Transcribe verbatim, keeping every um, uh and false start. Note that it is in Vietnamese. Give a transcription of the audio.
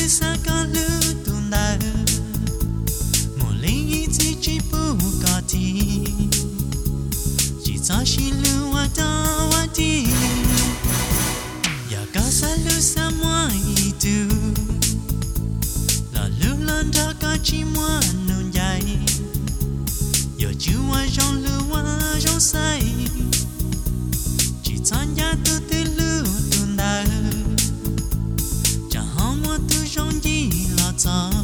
lu sa ka lu tunda mo li ti chi pu ka ti chỉ cho shi lu wa ta wa ti ya ka sa lu sa moi tu la lu lan da ka chi moi nun dai yo chu wa jong lu wa jong sai chỉ cho ya tu tu lu tunda cha hong wa tu jong ji la ta